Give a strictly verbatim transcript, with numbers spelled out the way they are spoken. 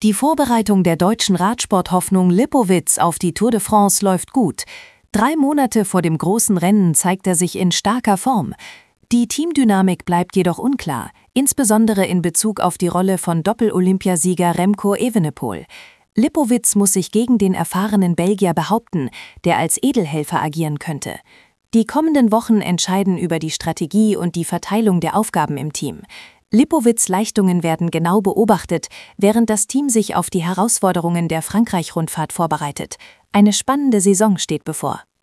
Die Vorbereitung der deutschen Radsporthoffnung Lipovic auf die Tour de France läuft gut. Drei Monate vor dem großen Rennen zeigt er sich in starker Form. Die Teamdynamik bleibt jedoch unklar, insbesondere in Bezug auf die Rolle von Doppel-Olympiasieger Remco Evenepoel. Lipovic muss sich gegen den erfahrenen Belgier behaupten, der als Edelhelfer agieren könnte. Die kommenden Wochen entscheiden über die Strategie und die Verteilung der Aufgaben im Team. Lipovics Leistungen werden genau beobachtet, während das Team sich auf die Herausforderungen der Frankreich-Rundfahrt vorbereitet. Eine spannende Saison steht bevor.